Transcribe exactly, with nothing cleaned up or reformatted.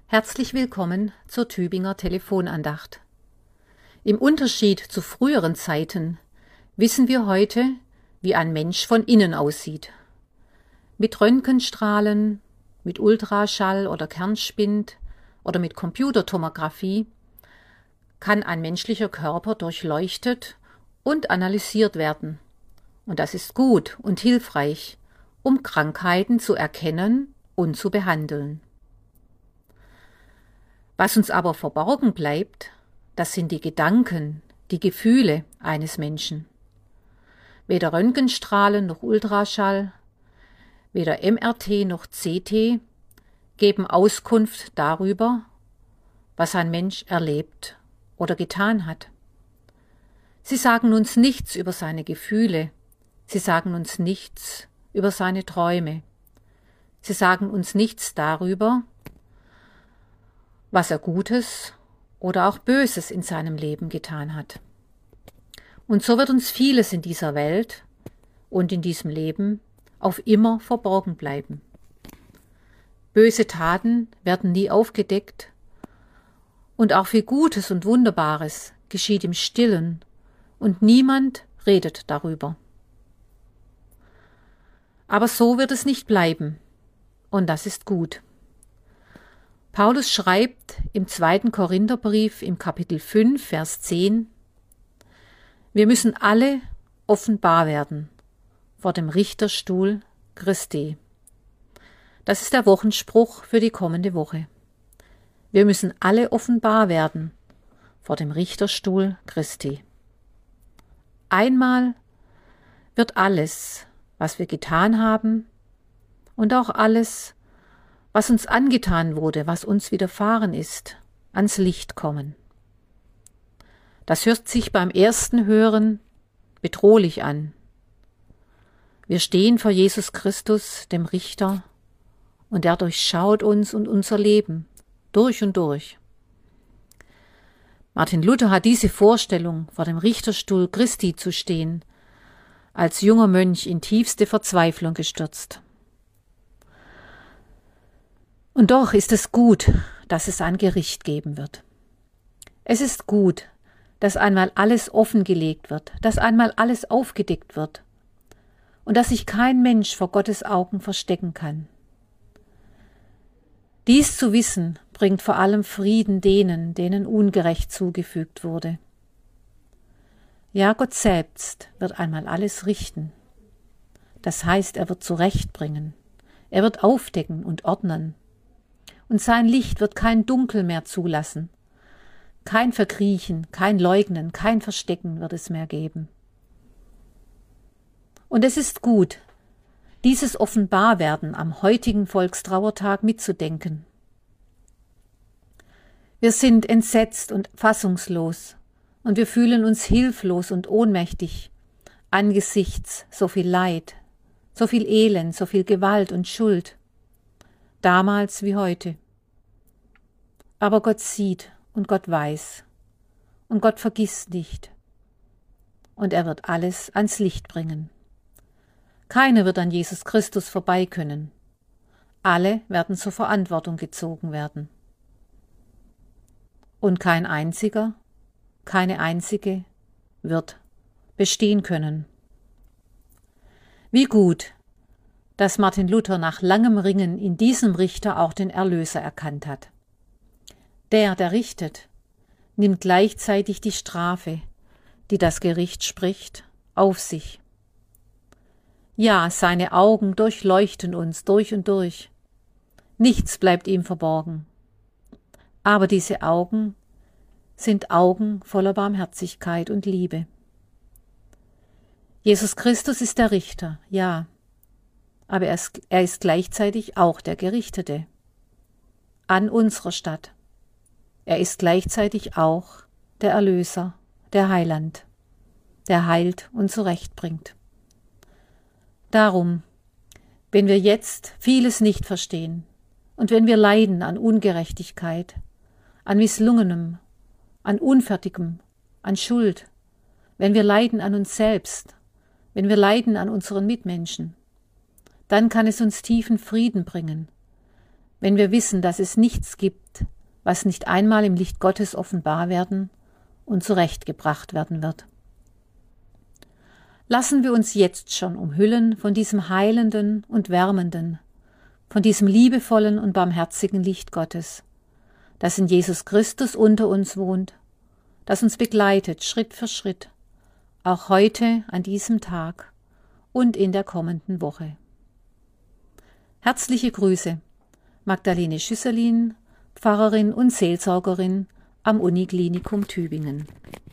Herzlich willkommen zur Tübinger Telefonandacht. Im Unterschied zu früheren Zeiten wissen wir heute, wie ein Mensch von innen aussieht. Mit Röntgenstrahlen, mit Ultraschall oder Kernspind oder mit Computertomographie kann ein menschlicher Körper durchleuchtet und analysiert werden. Und das ist gut und hilfreich, um Krankheiten zu erkennen und zu behandeln. Was uns aber verborgen bleibt, das sind die Gedanken, die Gefühle eines Menschen. Weder Röntgenstrahlen noch Ultraschall, weder M R T noch C T geben Auskunft darüber, was ein Mensch erlebt oder getan hat. Sie sagen uns nichts über seine Gefühle, sie sagen uns nichts über seine Träume, sie sagen uns nichts darüber, was er Gutes oder auch Böses in seinem Leben getan hat. Und so wird uns vieles in dieser Welt und in diesem Leben auf immer verborgen bleiben. Böse Taten werden nie aufgedeckt und auch viel Gutes und Wunderbares geschieht im Stillen und niemand redet darüber. Aber so wird es nicht bleiben und das ist gut. Paulus schreibt im zweiten Korintherbrief im Kapitel fünf, Vers zehn: Wir müssen alle offenbar werden vor dem Richterstuhl Christi. Das ist der Wochenspruch für die kommende Woche. Wir müssen alle offenbar werden vor dem Richterstuhl Christi. Einmal wird alles, was wir getan haben und auch alles, was uns angetan wurde, was uns widerfahren ist, ans Licht kommen. Das hört sich beim ersten Hören bedrohlich an. Wir stehen vor Jesus Christus, dem Richter, und er durchschaut uns und unser Leben durch und durch. Martin Luther hat diese Vorstellung, vor dem Richterstuhl Christi zu stehen, als junger Mönch in tiefste Verzweiflung gestürzt. Und doch ist es gut, dass es ein Gericht geben wird. Es ist gut, dass einmal alles offengelegt wird, dass einmal alles aufgedeckt wird und dass sich kein Mensch vor Gottes Augen verstecken kann. Dies zu wissen, bringt vor allem Frieden denen, denen ungerecht zugefügt wurde. Ja, Gott selbst wird einmal alles richten. Das heißt, er wird zurechtbringen, er wird aufdecken und ordnen. Und sein Licht wird kein Dunkel mehr zulassen. Kein Verkriechen, kein Leugnen, kein Verstecken wird es mehr geben. Und es ist gut, dieses Offenbarwerden am heutigen Volkstrauertag mitzudenken. Wir sind entsetzt und fassungslos und wir fühlen uns hilflos und ohnmächtig angesichts so viel Leid, so viel Elend, so viel Gewalt und Schuld. Damals wie heute. Aber Gott sieht und Gott weiß und Gott vergisst nicht und er wird alles ans Licht bringen. Keiner wird an Jesus Christus vorbei können. Alle werden zur Verantwortung gezogen werden. Und kein einziger, keine einzige wird bestehen können. Wie gut, dass Martin Luther nach langem Ringen in diesem Richter auch den Erlöser erkannt hat. Der, der richtet, nimmt gleichzeitig die Strafe, die das Gericht spricht, auf sich. Ja, seine Augen durchleuchten uns durch und durch. Nichts bleibt ihm verborgen. Aber diese Augen sind Augen voller Barmherzigkeit und Liebe. Jesus Christus ist der Richter, ja, aber er ist, er ist gleichzeitig auch der Gerichtete an unserer Stadt. Er ist gleichzeitig auch der Erlöser, der Heiland, der heilt und zurechtbringt. Darum, wenn wir jetzt vieles nicht verstehen und wenn wir leiden an Ungerechtigkeit, an Misslungenem, an Unfertigem, an Schuld, wenn wir leiden an uns selbst, wenn wir leiden an unseren Mitmenschen, dann kann es uns tiefen Frieden bringen, wenn wir wissen, dass es nichts gibt, was nicht einmal im Licht Gottes offenbar werden und zurechtgebracht werden wird. Lassen wir uns jetzt schon umhüllen von diesem heilenden und wärmenden, von diesem liebevollen und barmherzigen Licht Gottes, das in Jesus Christus unter uns wohnt, das uns begleitet Schritt für Schritt, auch heute an diesem Tag und in der kommenden Woche. Herzliche Grüße, Magdalene Schüsselin, Pfarrerin und Seelsorgerin am Uniklinikum Tübingen.